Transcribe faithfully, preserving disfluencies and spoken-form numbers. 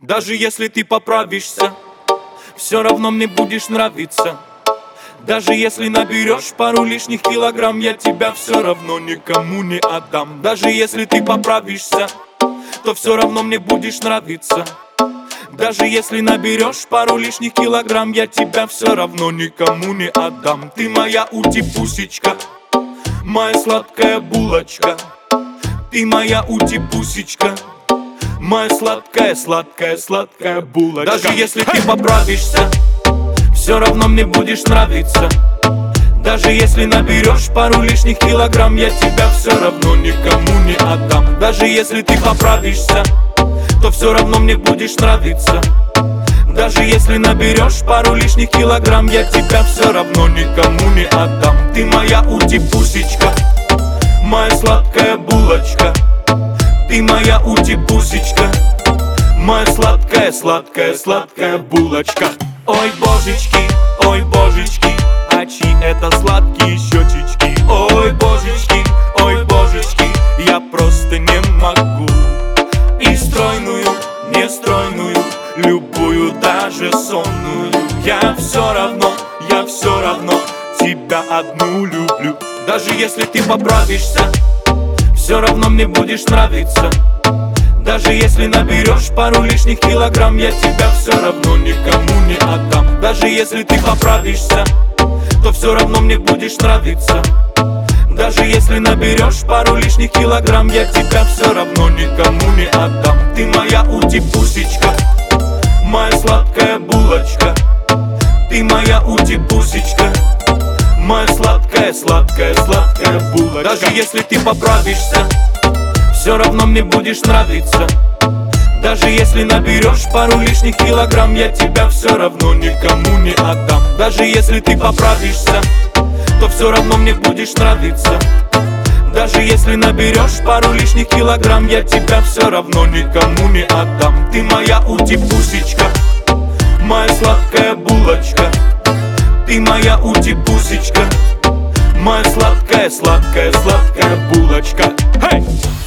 Даже если ты поправишься, все равно мне будешь нравиться. Даже если наберешь пару лишних килограмм, я тебя все равно никому не отдам. Даже если ты поправишься, то все равно мне будешь нравиться. Даже если наберешь пару лишних килограмм, я тебя все равно никому не отдам. Ты моя ути-пусечка, моя сладкая булочка. Ты моя ути-пусечка, моя сладкая, сладкая, сладкая булочка. Даже если ты поправишься, все равно мне будешь нравиться. Даже если наберешь пару лишних килограмм, я тебя все равно никому не отдам. Даже если ты поправишься, то все равно мне будешь нравиться. Даже если наберешь пару лишних килограмм, я тебя все равно никому не отдам. Ты моя ути-пусечка, моя сладкая булочка. Ты моя ути-пусечка, моя сладкая, сладкая, сладкая булочка. Ой, божечки, ой, божечки, а чьи это сладкие щечечки? Ой, божечки, ой, божечки, я просто не могу. И стройную, нестройную, любую, даже сонную, я все равно, я все равно тебя одну люблю. Даже если ты поправишься, все равно мне будешь нравиться. Даже если наберешь пару лишних килограмм, я тебя все равно никому не отдам. Даже если ты поправишься, то все равно мне будешь нравиться. Даже если наберешь пару лишних килограмм, я тебя все равно никому не отдам. Ты моя ути-пусечка, моя сладкая булочка. Ты моя ути-пусечка, моя сладкая, сладкая, сладкая булочка. Даже если ты поправишься, все равно мне будешь нравиться. Даже если наберешь пару лишних килограмм, я тебя все равно никому не отдам. Даже если ты поправишься, то все равно мне будешь нравиться. Даже если наберешь пару лишних килограмм, я тебя все равно никому не отдам. Ты моя ути-пусечка, моя сладкая булочка. Ты моя ути-пусечка, моя сладкая, сладкая, сладкая булочка. Hey!